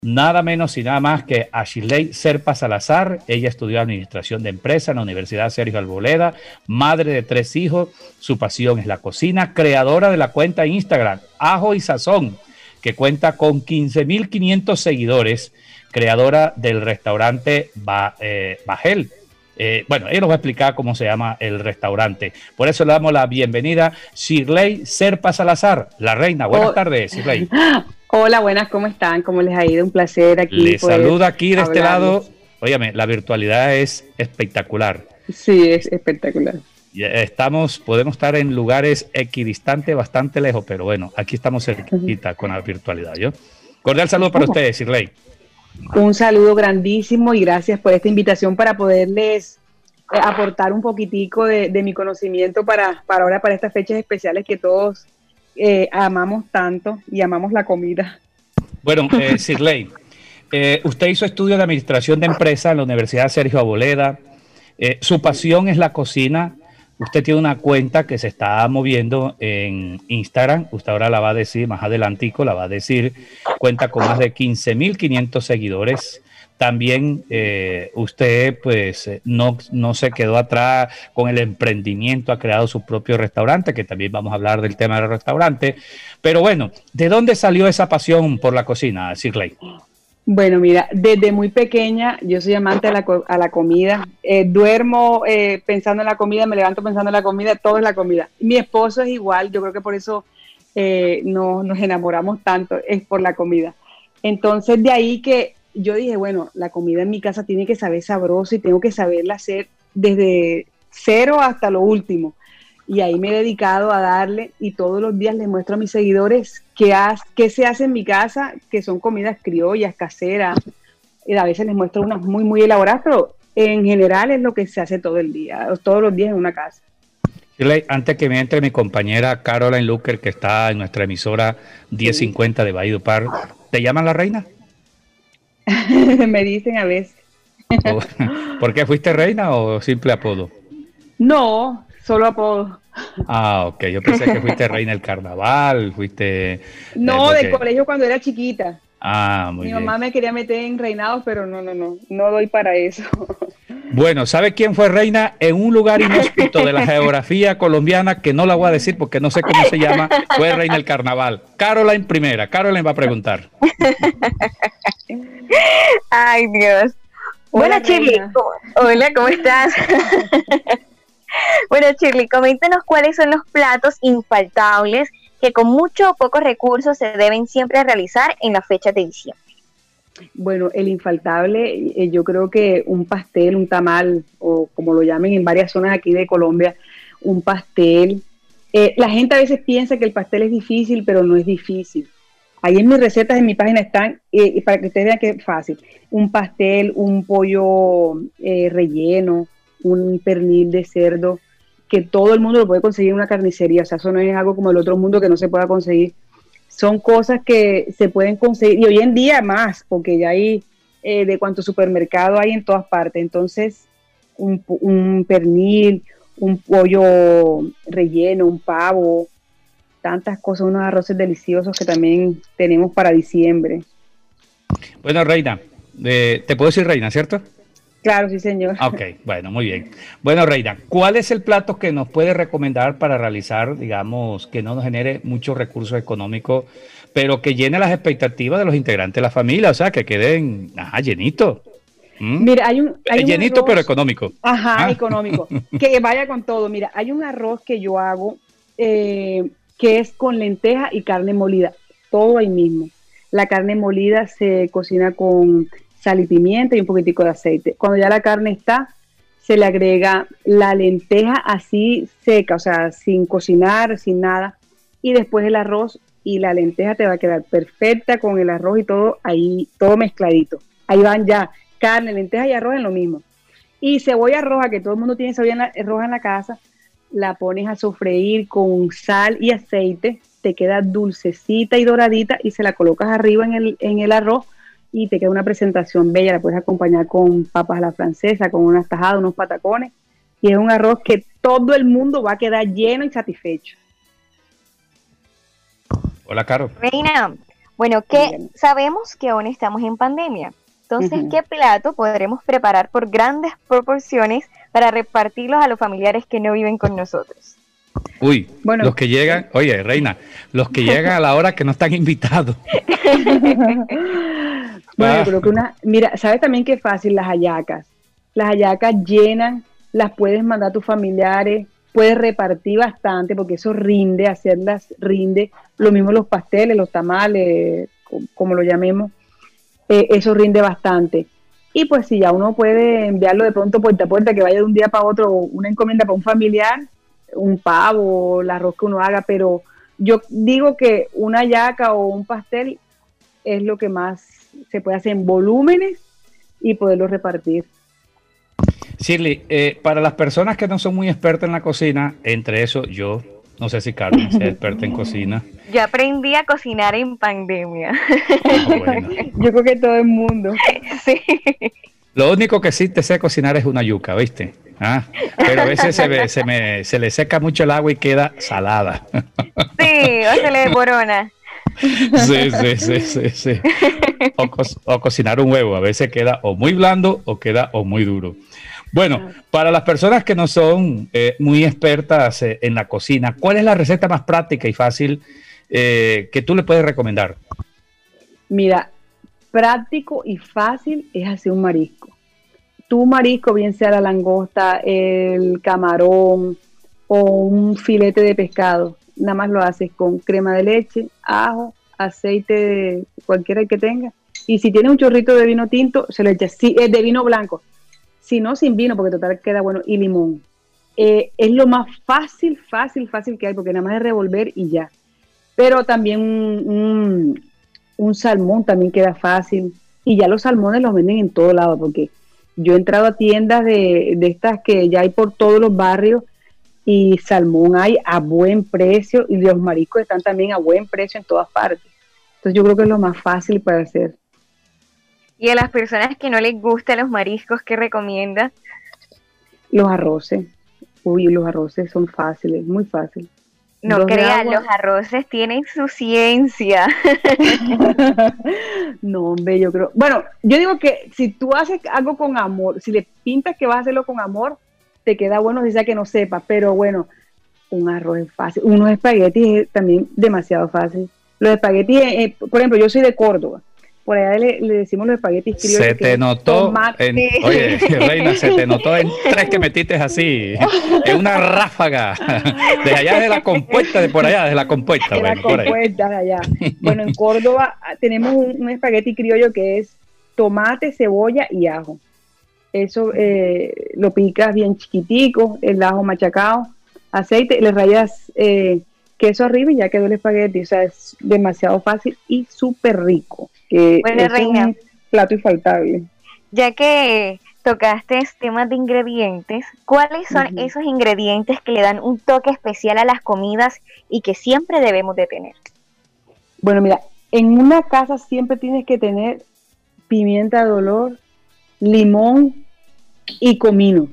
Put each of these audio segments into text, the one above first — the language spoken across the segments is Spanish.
nada menos y nada más que a Shirley Serpa Salazar. Ella estudió Administración de Empresa en la Universidad Sergio Arboleda, madre de 3 hijos, su pasión es la cocina, creadora de la cuenta Instagram Ajo y Sazón, que cuenta con 15.500 seguidores, creadora del restaurante Bajel. Bueno, ella nos va a explicar cómo se llama el restaurante. Por eso le damos la bienvenida a Shirley Serpa Salazar, la reina. Buenas tardes, Shirley. Hola, buenas, ¿cómo están? ¿Cómo les ha ido? Un placer aquí. Les saluda aquí de este lado. Óyame, la virtualidad es espectacular. Sí, es espectacular. Podemos estar en lugares equidistantes, bastante lejos, pero bueno, aquí estamos cerquita con la virtualidad. ¿Yo? Cordial saludo para ustedes, Shirley. Un saludo grandísimo y gracias por esta invitación para poderles aportar un poquitico de mi conocimiento para ahora, para estas fechas especiales que todos amamos tanto y amamos la comida. Bueno, Shirley, usted hizo estudios de Administración de Empresa en la Universidad Sergio Arboleda. Su pasión es la cocina. Usted tiene una cuenta que se está moviendo en Instagram. Usted ahora la va a decir, más adelantico la va a decir. Cuenta con más de 15.500 seguidores. También usted pues no se quedó atrás con el emprendimiento. Ha creado su propio restaurante, que también vamos a hablar del tema del restaurante. Pero bueno, ¿de dónde salió esa pasión por la cocina, Shirley? Bueno, mira, desde muy pequeña yo soy amante a la comida. Duermo pensando en la comida, me levanto pensando en la comida, todo es la comida. Mi esposo es igual, yo creo que por eso nos enamoramos tanto, es por la comida. Entonces de ahí que yo dije, bueno, la comida en mi casa tiene que saber sabroso y tengo que saberla hacer desde cero hasta lo último. Y ahí me he dedicado a darle y todos los días les muestro a mis seguidores qué se hace en mi casa, que son comidas criollas, caseras. Y a veces les muestro unas muy, muy elaboradas, pero en general es lo que se hace todo el día, todos los días en una casa. Shirley, antes que me entre mi compañera Caroline Luker, que está en nuestra emisora 1050 de Valledupar, ¿te llaman la reina? Me dicen a veces. ¿Por qué fuiste reina o simple apodo? No, solo apodo. Ah, ok. Yo pensé que fuiste reina del carnaval, fuiste... No, del colegio cuando era chiquita. Ah, muy bien. Mi mamá me quería meter en reinados, pero no doy para eso. Bueno, ¿sabe quién fue reina en un lugar inhóspito de la geografía colombiana que no la voy a decir porque no sé cómo se llama? Fue reina del carnaval. Caroline primera. Caroline va a preguntar. Ay, Dios. Bueno, Shirley, hola, ¿cómo estás? Bueno, Shirley, coméntanos cuáles son los platos infaltables que con muchos o pocos recursos se deben siempre realizar en las fechas de diciembre. Bueno, el infaltable, yo creo que un pastel, un tamal, o como lo llamen en varias zonas aquí de Colombia, un pastel. La gente a veces piensa que el pastel es difícil, pero no es difícil. Ahí en mis recetas, en mi página están, para que ustedes vean que es fácil. Un pastel, un pollo relleno, un pernil de cerdo, que todo el mundo lo puede conseguir en una carnicería. O sea, eso no es algo como el otro mundo que no se pueda conseguir. Son cosas que se pueden conseguir, y hoy en día más, porque ya hay de cuánto supermercado hay en todas partes. Entonces, un pernil, un pollo relleno, un pavo, tantas cosas, unos arroces deliciosos que también tenemos para diciembre. Bueno, reina, te puedo decir reina, ¿cierto? Claro, sí, señor. Ok, bueno, muy bien. Bueno, reina, ¿cuál es el plato que nos puede recomendar para realizar, digamos, que no nos genere muchos recursos económicos, pero que llene las expectativas de los integrantes de la familia? O sea, que queden llenitos. Mira, hay un llenito, arroz, pero económico. Ajá, económico. Que vaya con todo. Mira, hay un arroz que yo hago que es con lenteja y carne molida. Todo ahí mismo. La carne molida se cocina con sal y pimienta y un poquitico de aceite. Cuando ya la carne está, se le agrega la lenteja así seca, o sea, sin cocinar, sin nada. Y después el arroz y la lenteja te va a quedar perfecta con el arroz y todo ahí, todo mezcladito. Ahí van ya carne, lenteja y arroz en lo mismo. Y cebolla roja, que todo el mundo tiene cebolla roja en la casa, la pones a sofreír con sal y aceite, te queda dulcecita y doradita y se la colocas arriba en el arroz y te queda una presentación bella. La puedes acompañar con papas a la francesa, con unas tajadas, unos patacones, y es un arroz que todo el mundo va a quedar lleno y satisfecho. Hola, Caro. Reina, Bueno, sabemos que aún estamos en pandemia. Entonces, ¿qué plato podremos preparar por grandes proporciones para repartirlos a los familiares que no viven con nosotros? Uy, bueno, los que llegan, oye, Reina, los que llegan a la hora que no están invitados. Bueno, creo que mira, ¿sabes también qué fácil? Las hallacas. Las hallacas llenan, las puedes mandar a tus familiares, puedes repartir bastante, porque eso rinde, hacerlas rinde. Lo mismo los pasteles, los tamales, como lo llamemos, eso rinde bastante. Y pues si ya uno puede enviarlo de pronto puerta a puerta, que vaya de un día para otro, una encomienda para un familiar, un pavo, el arroz que uno haga, pero yo digo que una hallaca o un pastel es lo que más se puede hacer en volúmenes y poderlo repartir. Shirley, para las personas que no son muy expertas en la cocina, entre eso yo, no sé si Carmen es experta en cocina. Yo aprendí a cocinar en pandemia. Bueno. Yo creo que todo el mundo. Sí. Lo único que sí te sé cocinar es una yuca, ¿viste? Pero a veces se le seca mucho el agua y queda salada. Sí, o se le desborona. Sí. O cocinar un huevo, a veces queda o muy blando o queda o muy duro. Bueno, para las personas que no son muy expertas en la cocina, ¿cuál es la receta más práctica y fácil que tú le puedes recomendar? Mira, práctico y fácil es hacer un marisco. Tu marisco, bien sea la langosta, el camarón o un filete de pescado, nada más lo haces con crema de leche, ajo, aceite, cualquiera que tenga. Y si tienes un chorrito de vino tinto, se le echa, sí, de vino blanco. Si no, sin vino, porque total queda bueno, y limón. Es lo más fácil que hay, porque nada más es revolver y ya. Pero también un salmón también queda fácil. Y ya los salmones los venden en todo lado, porque yo he entrado a tiendas de estas que ya hay por todos los barrios y salmón hay a buen precio y los mariscos están también a buen precio en todas partes. Entonces yo creo que es lo más fácil para hacer. ¿Y a las personas que no les gustan los mariscos, qué recomiendas? Los arroces. Uy, los arroces son fáciles, muy fáciles. No crean, los arroces tienen su ciencia. No, hombre, yo creo. Bueno, yo digo que si tú haces algo con amor, si le pintas que vas a hacerlo con amor, te queda bueno, si sea que no sepa. Pero bueno, un arroz es fácil. Unos espaguetis es también demasiado fácil. Los espaguetis, por ejemplo, yo soy de Córdoba. Por allá le decimos los espaguetis criollos. Se te notó, oye, Reina, se te notó en 3 que metiste así, en una ráfaga, de allá de la compuesta, de por allá, de la compuesta. De la compuesta de allá. Bueno, en Córdoba tenemos un espagueti criollo que es tomate, cebolla y ajo. Eso lo picas bien chiquitico, el ajo machacado, aceite, le rayas queso arriba y ya quedó el espagueti. O sea, es demasiado fácil y súper rico. Bueno, Reina, es un plato infaltable. Ya que tocaste temas de ingredientes, ¿cuáles son esos ingredientes que le dan un toque especial a las comidas y que siempre debemos de tener? Bueno, mira, en una casa siempre tienes que tener pimienta de olor, limón y comino.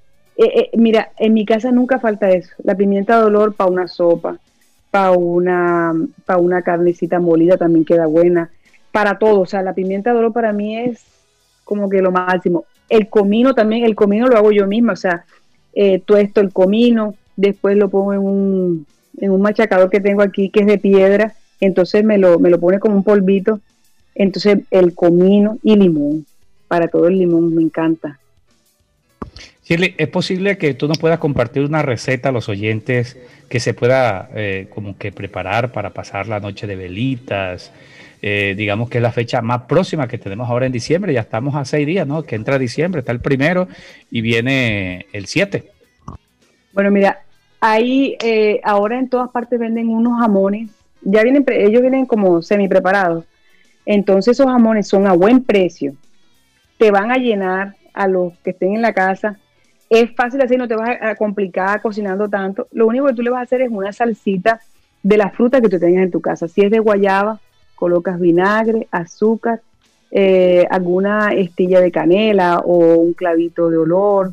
Mira, en mi casa nunca falta eso. La pimienta de olor para una sopa, para una carnecita molida también queda buena. Para todo, o sea, la pimienta de oro para mí es como que lo máximo. El comino también, el comino lo hago yo misma, o sea, tuesto el comino, después lo pongo en un machacador que tengo aquí que es de piedra, entonces me lo pone como un polvito, entonces el comino y limón, para todo el limón, me encanta. Shirley, ¿es posible que tú nos puedas compartir una receta a los oyentes que se pueda como que preparar para pasar la noche de velitas? Digamos que es la fecha más próxima que tenemos ahora en diciembre, ya estamos a 6 días, ¿no? Que entra diciembre, está el 1 y viene el 7. Bueno, mira, ahí ahora en todas partes venden unos jamones, ellos vienen como semi preparados, entonces esos jamones son a buen precio, te van a llenar a los que estén en la casa, es fácil así, no te vas a complicar cocinando tanto, lo único que tú le vas a hacer es una salsita de la fruta que tú tengas en tu casa, si es de guayaba, colocas vinagre, azúcar, alguna estilla de canela o un clavito de olor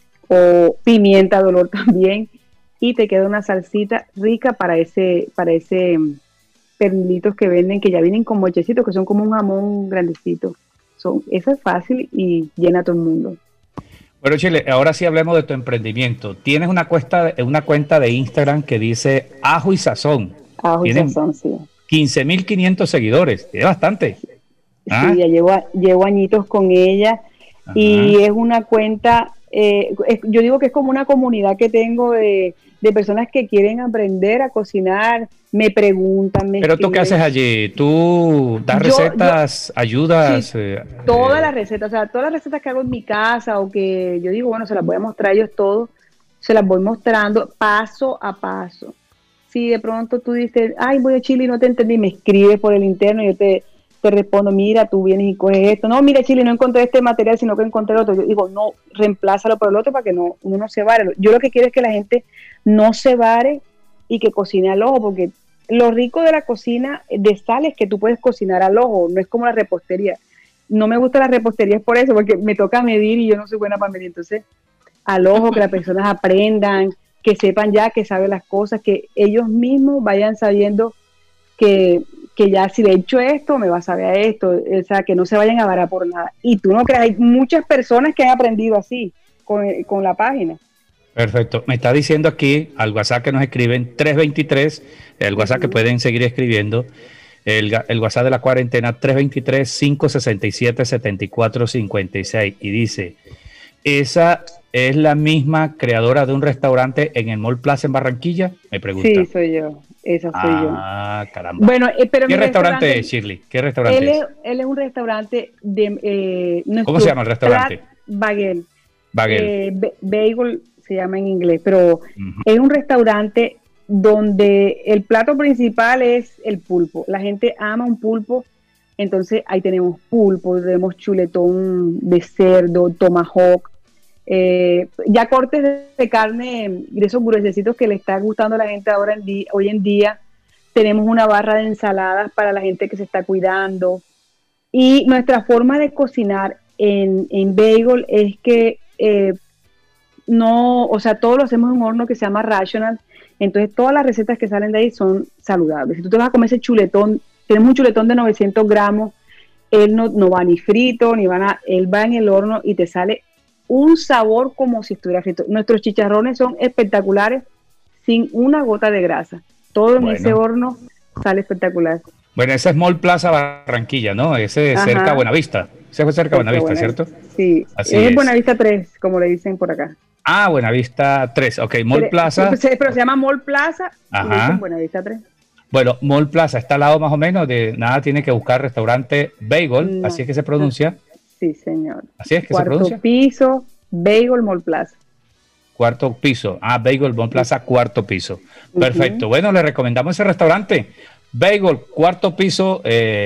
o pimienta de olor también y te queda una salsita rica para ese pernilitos que venden, que ya vienen con mochecitos, que son como un jamón grandecito. Eso es fácil y llena a todo el mundo. Bueno, Shirley, ahora sí hablemos de tu emprendimiento. Tienes una cuenta de Instagram que dice Ajo y Sazón. Ajo y Sazón, sí. 15.500 seguidores, es bastante. ¿Ah? Sí, ya llevo añitos con ella. Ajá. Y es una cuenta, yo digo que es como una comunidad que tengo de personas que quieren aprender a cocinar, me preguntan, me ¿Pero escriben. tú qué haces allí? ¿Tú das recetas, ayudas? Sí, todas las recetas, o sea, todas las recetas que hago en mi casa o que yo digo, bueno, se las voy a mostrar a ellos todos, se las voy mostrando paso a paso. Si de pronto tú dices, ay, voy a Chile y no te entendí, me escribes por el interno y yo te respondo, mira, tú vienes y coges esto. No, mira, Chile, no encontré este material, sino que encontré el otro. Yo digo, no, reemplázalo por el otro para que uno no se vare. Yo lo que quiero es que la gente no se vare y que cocine al ojo, porque lo rico de la cocina de sal es que tú puedes cocinar al ojo, no es como la repostería. No me gusta la repostería por eso, porque me toca medir y yo no soy buena para medir. Entonces, al ojo, que las personas aprendan, que sepan ya, que saben las cosas, que ellos mismos vayan sabiendo que ya si le he hecho esto, me va a saber a esto, o sea, que no se vayan a varar por nada. Y tú no creas, hay muchas personas que han aprendido así, con la página. Perfecto. Me está diciendo aquí al WhatsApp que nos escriben 323, el WhatsApp que pueden seguir escribiendo, el WhatsApp de la cuarentena 323-567-7456 y dice, esa es la misma creadora de un restaurante en el Mall Plaza en Barranquilla, me pregunta. Sí, soy yo, esa soy yo. Ah, caramba. Bueno, pero ¿Qué restaurante es, Shirley? ¿Qué restaurante es? Él es un restaurante de... ¿Cómo se llama el restaurante? Bagel. Bagel. Bagel se llama en inglés, pero es un restaurante donde el plato principal es el pulpo. La gente ama un pulpo, entonces ahí tenemos pulpo, tenemos chuletón de cerdo, tomahawk, ya cortes de carne, de esos gruesecitos que le está gustando a la gente hoy en día. Tenemos una barra de ensaladas para la gente que se está cuidando. Y nuestra forma de cocinar en Bagel es que no, o sea, todo lo hacemos en un horno que se llama Rational, entonces todas las recetas que salen de ahí son saludables. Si tú te vas a comer ese chuletón, tenemos un chuletón de 900 gramos, él no va ni frito, ni él va en el horno y te sale un sabor como si estuviera frito. Nuestros chicharrones son espectaculares, sin una gota de grasa. Todo en ese horno sale espectacular. Bueno, ese es Mall Plaza Barranquilla, ¿no? Ese es cerca de Buenavista. Ese fue cerca de Buenavista, ¿cierto? Sí, así es Buenavista 3, como le dicen por acá. Ah, Buenavista 3, ok, Mall Plaza. Pero se llama Mall Plaza y le dicen Buenavista 3. Bueno, Mall Plaza está al lado más o menos de nada, tiene que buscar restaurante Bagel, así es que se pronuncia. Sí, señor. Así es que se pronuncia. Cuarto piso, Bagel Mall Plaza. Cuarto piso, Bagel Mall Plaza, cuarto piso. Perfecto, bueno, le recomendamos ese restaurante. Bagel, cuarto piso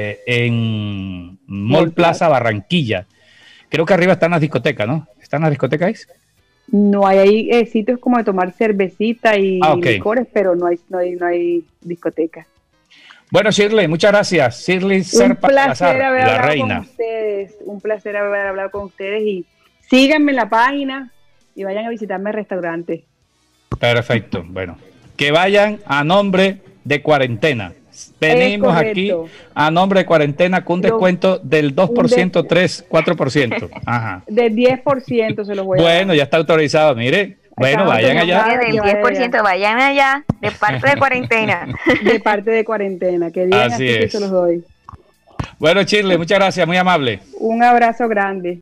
en Mall Plaza Barranquilla. Creo que arriba están las discotecas, ¿no? ¿Están las discotecas? No hay sitios como de tomar cervecita y licores, pero no hay discotecas. Bueno, Shirley, muchas gracias. Shirley Serpa Salazar, la reina. Un placer haber hablado con ustedes y síganme en la página y vayan a visitarme al restaurante. Perfecto, bueno, que vayan a nombre de Cuarentena. Venimos aquí a nombre de Cuarentena con un descuento del 2%, 3, 4%. Ajá. Del 10% se los voy a dar. Bueno, ya está autorizado, mire. Bueno, vayan allá. Del 10%, vayan allá, de parte de Cuarentena. De parte de Cuarentena, que digan así que se los doy. Bueno, Shirley, muchas gracias, muy amable. Un abrazo grande.